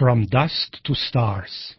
From Dust to Stars.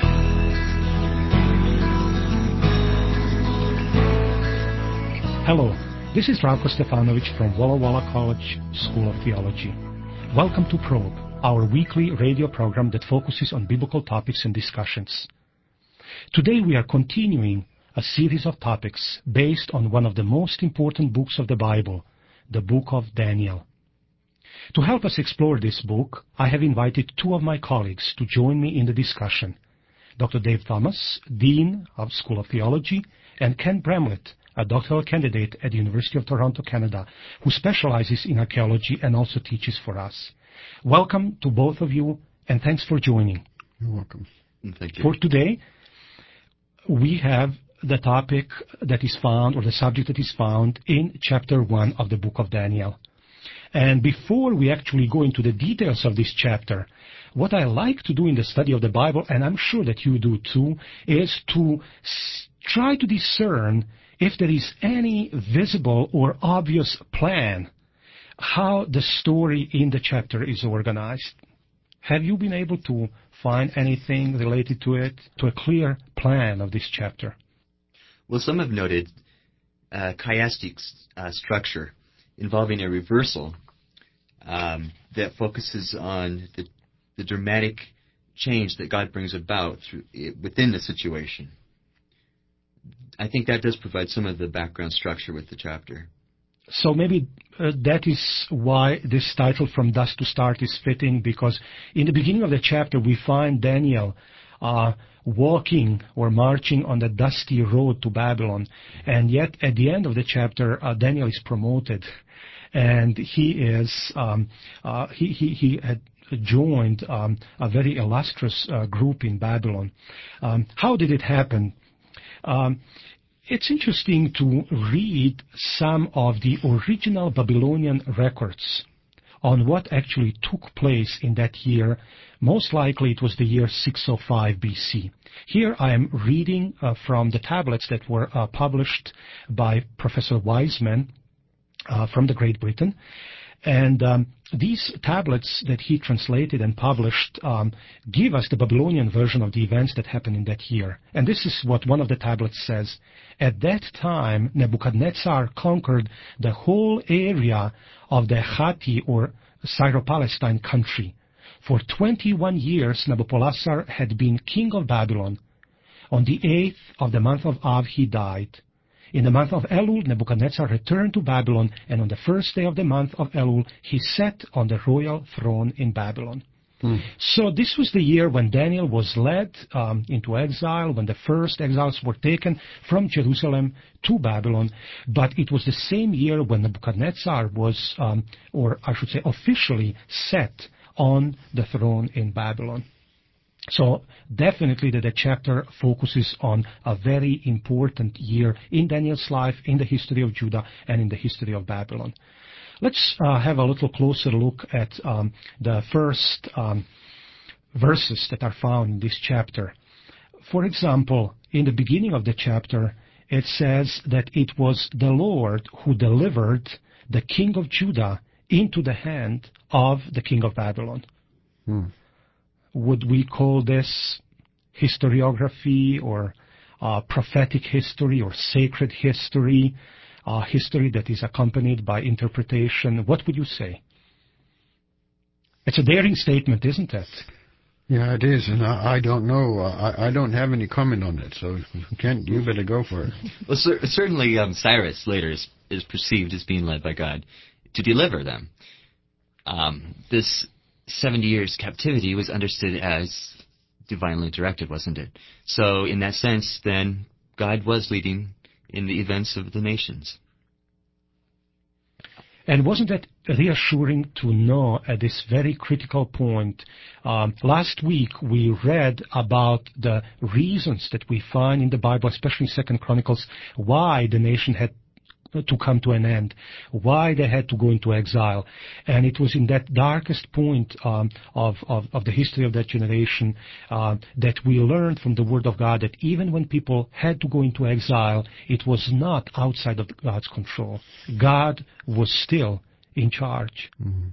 Hello, this is Zdravko Stefanovic from Walla Walla College School of Theology. Welcome to Probe, our weekly radio program that focuses on biblical topics and discussions. Today we are continuing a series of topics based on one of the most important books of the Bible, the book of Daniel. To help us explore this book, I have invited two of my colleagues to join me in the discussion. Dr. Dave Thomas, Dean of School of Theology, and Ken Bramlett, a doctoral candidate at the University of Toronto, Canada, who specializes in archaeology and also teaches for us. Welcome to both of you, and thanks for joining. You're welcome. Thank you. For today, we have the topic that is found, or the subject that is found in chapter 1 of the book of Daniel. And before we actually go into the details of this chapter, what I like to do in the study of the Bible, and I'm sure that you do too, is to try to discern if there is any visible or obvious plan how the story in the chapter is organized. Have you been able to find anything related to it, to a clear plan of this chapter? Well, some have noted chiastic structure involving a reversal that focuses on the dramatic change that God brings about within the situation. I think that does provide some of the background structure with the chapter. So maybe that is why this title, From Dust to Start, is fitting, because in the beginning of the chapter we find Daniel walking or marching on the dusty road to Babylon, and yet at the end of the chapter Daniel is promoted, and he had joined a very illustrious group in Babylon. How did it happen? It's interesting to read some of the original Babylonian records on what actually took place in that year. Most likely it was the year 605 BC. Here I am reading from the tablets that were published by Professor Wiseman from the Great Britain. And these tablets that he translated and published give us the Babylonian version of the events that happened in that year. And this is what one of the tablets says. At that time, Nebuchadnezzar conquered the whole area of the Hatti or Syro-Palestine country. For 21 years, Nabopolassar had been king of Babylon. On the 8th of the month of Av, he died. In the month of Elul, Nebuchadnezzar returned to Babylon, and on the first day of the month of Elul, he sat on the royal throne in Babylon. So this was the year when Daniel was led into exile, when the first exiles were taken from Jerusalem to Babylon. But it was the same year when Nebuchadnezzar was, or I should say officially, set on the throne in Babylon. So definitely the chapter focuses on a very important year in Daniel's life, in the history of Judah, and in the history of Babylon. Let's have a little closer look at the first verses that are found in this chapter. For example, in the beginning of the chapter, it says that it was the Lord who delivered the king of Judah into the hand of the king of Babylon. Would we call this historiography or prophetic history or sacred history, history that is accompanied by interpretation? What would you say? It's a daring statement, isn't it? Yeah, it is, and I don't know. I don't have any comment on it, so Kent, you better go for it. Well, certainly Cyrus later is perceived as being led by God to deliver them. This 70 years captivity was understood as divinely directed, wasn't it? So in that sense, then, God was leading in the events of the nations. And wasn't that reassuring to know at this very critical point? Last week we read about the reasons that we find in the Bible, especially in 2 Chronicles, why the nation had to come to an end, why they had to go into exile. And it was in that darkest point of the history of that generation that we learned from the Word of God that even when people had to go into exile, it was not outside of God's control. God was still in charge.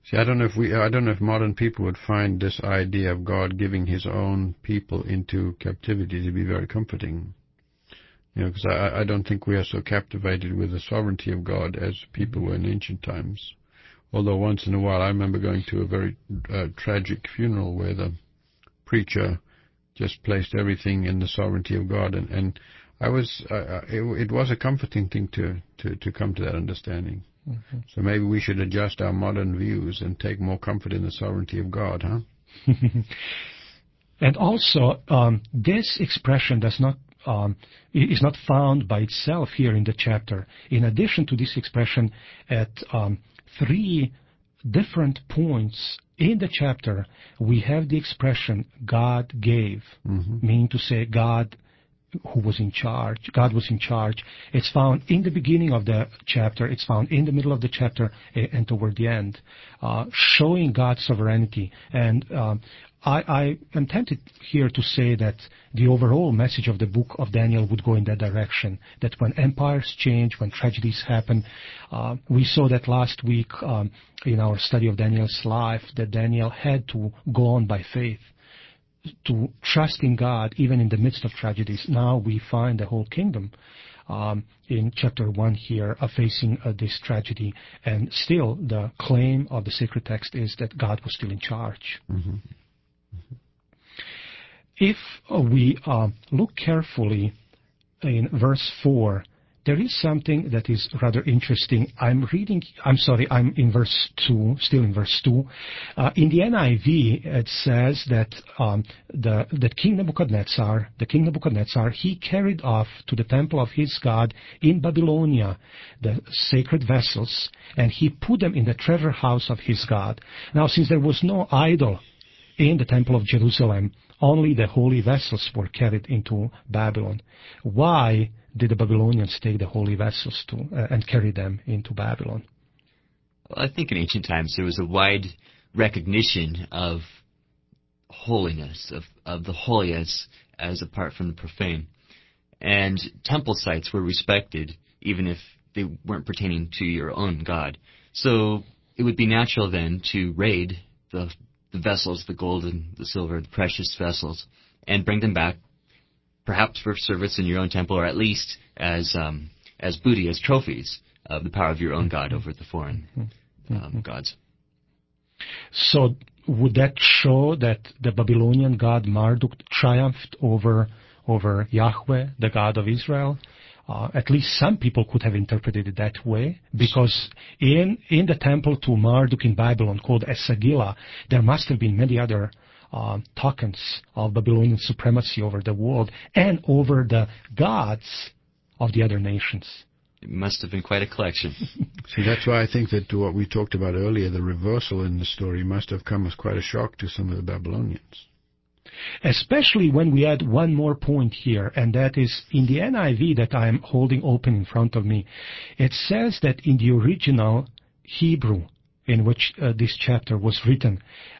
See, I don't know if modern people would find this idea of God giving His own people into captivity to be very comforting. Because I don't think we are so captivated with the sovereignty of God as people were in ancient times. Although once in a while I remember going to a very tragic funeral where the preacher just placed everything in the sovereignty of God, and it was a comforting thing to come to that understanding. Mm-hmm. So maybe we should adjust our modern views and take more comfort in the sovereignty of God, huh? And also, this expression is not found by itself here in the chapter. In addition to this expression, at 3 different points in the chapter, we have the expression God gave, meaning to say God who was in charge. God was in charge. It's found in the beginning of the chapter. It's found in the middle of the chapter and toward the end, showing God's sovereignty. And I am tempted here to say that the overall message of the book of Daniel would go in that direction, that when empires change, when tragedies happen, we saw that last week in our study of Daniel's life, that Daniel had to go on by faith, to trust in God even in the midst of tragedies. Now we find the whole kingdom in chapter 1 here facing this tragedy, and still the claim of the sacred text is that God was still in charge. Mm-hmm. If we look carefully in verse 4, there is something that is rather interesting. I'm in verse 2, still in verse 2. In the NIV, it says that that King Nebuchadnezzar, he carried off to the temple of his God in Babylonia the sacred vessels, and he put them in the treasure house of his God. Now, since there was no idol in the temple of Jerusalem, only the holy vessels were carried into Babylon. Why did the Babylonians take the holy vessels and carry them into Babylon? Well, I think in ancient times there was a wide recognition of holiness, of the holy as apart from the profane. And temple sites were respected even if they weren't pertaining to your own God. So it would be natural then to raid the vessels, the gold and the silver, the precious vessels, and bring them back, perhaps for service in your own temple, or at least as booty, as trophies of the power of your own God over the foreign gods. So would that show that the Babylonian god Marduk triumphed over Yahweh, the God of Israel? At least some people could have interpreted it that way, because in the temple to Marduk in Babylon, called Esagila, there must have been many other tokens of Babylonian supremacy over the world and over the gods of the other nations. It must have been quite a collection. See, that's why I think that what we talked about earlier, the reversal in the story, must have come as quite a shock to some of the Babylonians. Especially when we add one more point here, and that is in the NIV that I am holding open in front of me. It says that in the original Hebrew in which this chapter was written,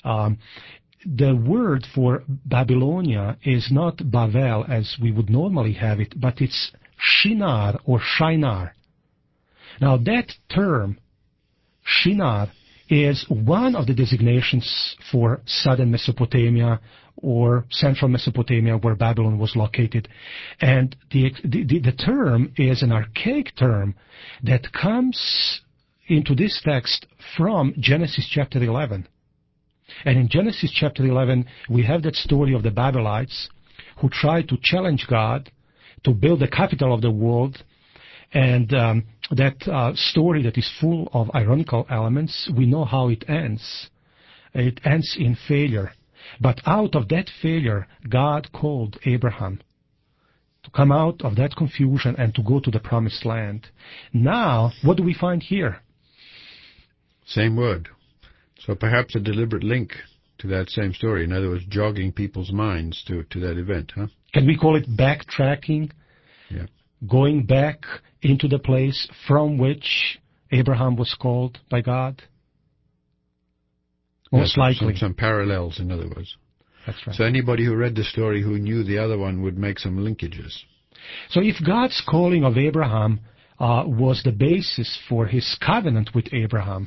the word for Babylonia is not Bavel as we would normally have it, but it's Shinar or Shinar. Now that term, Shinar, is one of the designations for southern Mesopotamia or central Mesopotamia where Babylon was located. And the term is an archaic term that comes into this text from Genesis chapter 11. And in Genesis chapter 11, we have that story of the Babylonites who tried to challenge God to build the capital of the world. And that story that is full of ironical elements, we know how it ends. It ends in failure. But out of that failure, God called Abraham to come out of that confusion and to go to the promised land. Now, what do we find here? Same word. So perhaps a deliberate link to that same story. In other words, jogging people's minds to that event, huh? Can we call it backtracking? Yeah. Going back into the place from which Abraham was called by God? Most likely. Some parallels, in other words. That's right. So anybody who read the story who knew the other one would make some linkages. So if God's calling of Abraham was the basis for his covenant with Abraham,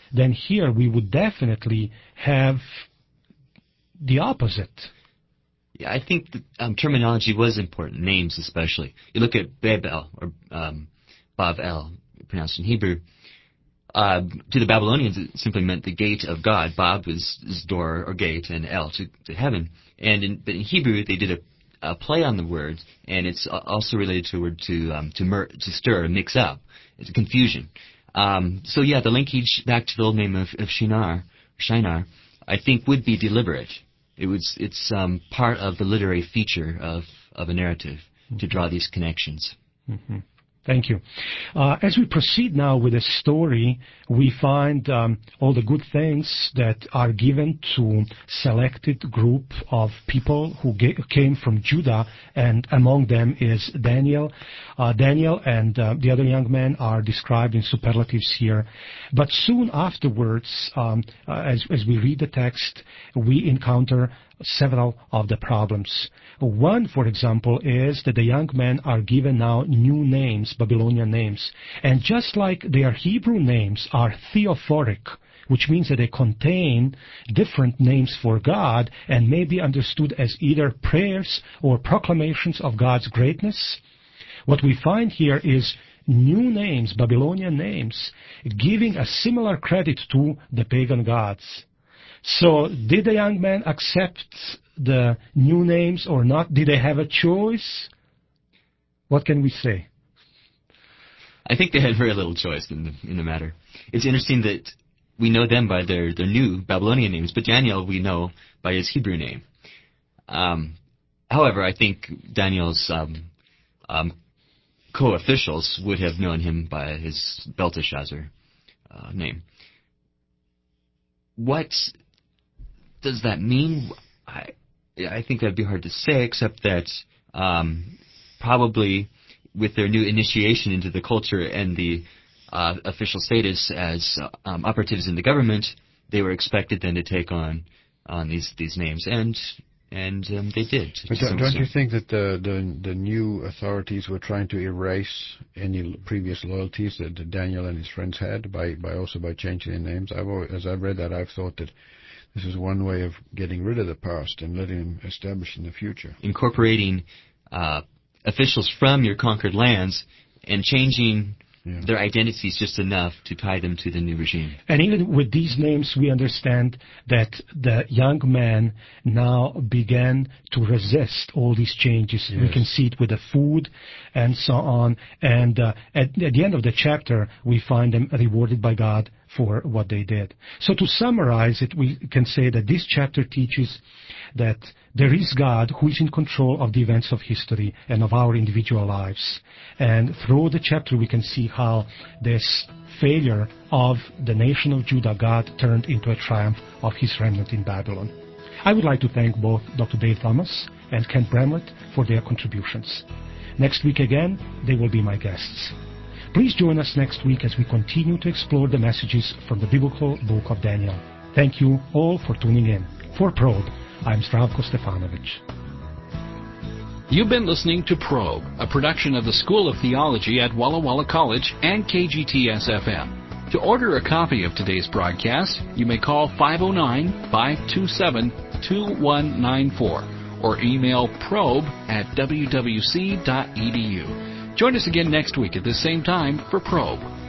then here we would definitely have the opposite. Yeah, I think the terminology was important, names especially. You look at Babel, or Bavel, pronounced in Hebrew. To the Babylonians, it simply meant the gate of God. Bab is door or gate, and El to heaven. But in Hebrew, they did a play on the word, and it's also related to a word to stir, mix up. It's a confusion. So yeah, the linkage back to the old name of Shinar, I think would be deliberate. It's part of the literary feature of a narrative to draw these connections. Mm-hmm. Thank you. As we proceed now with the story, we find all the good things that are given to selected group of people who came from Judah, and among them is Daniel. Daniel and the other young men are described in superlatives here. But soon afterwards, as we read the text, we encounter several of the problems. One, for example, is that the young men are given now new names, Babylonian names. And just like their Hebrew names are theophoric, which means that they contain different names for God and may be understood as either prayers or proclamations of God's greatness, what we find here is new names, Babylonian names, giving a similar credit to the pagan gods. So, did the young men accept the new names or not? Did they have a choice? What can we say? I think they had very little choice in the matter. It's interesting that we know them by their new Babylonian names, but Daniel we know by his Hebrew name. However, I think Daniel's co-officials would have known him by his Belteshazzar name. What does that mean? I think that'd be hard to say, except that probably with their new initiation into the culture and the official status as operatives in the government, they were expected then to take on these names, and they did. But don't you think that the new authorities were trying to erase any previous loyalties that Daniel and his friends had by changing their names? As I've read that, I've thought that this is one way of getting rid of the past and letting them establish in the future. Incorporating officials from your conquered lands and changing their identities just enough to tie them to the new regime. And even with these names, we understand that the young men now began to resist all these changes. Yes. We can see it with the food and so on. And at the end of the chapter, we find them rewarded by God for what they did. So to summarize it, we can say that this chapter teaches that there is God who is in control of the events of history and of our individual lives. And through the chapter we can see how this failure of the nation of Judah, God turned into a triumph of his remnant in Babylon. I would like to thank both Dr. Dave Thomas and Kent Bramlett for their contributions. Next week again, they will be my guests. Please join us next week as we continue to explore the messages from the biblical book of Daniel. Thank you all for tuning in. For Probe, I'm Zdravko Stefanovic. You've been listening to Probe, a production of the School of Theology at Walla Walla College and KGTS-FM. To order a copy of today's broadcast, you may call 509-527-2194 or email probe@wwc.edu. Join us again next week at the same time for Probe.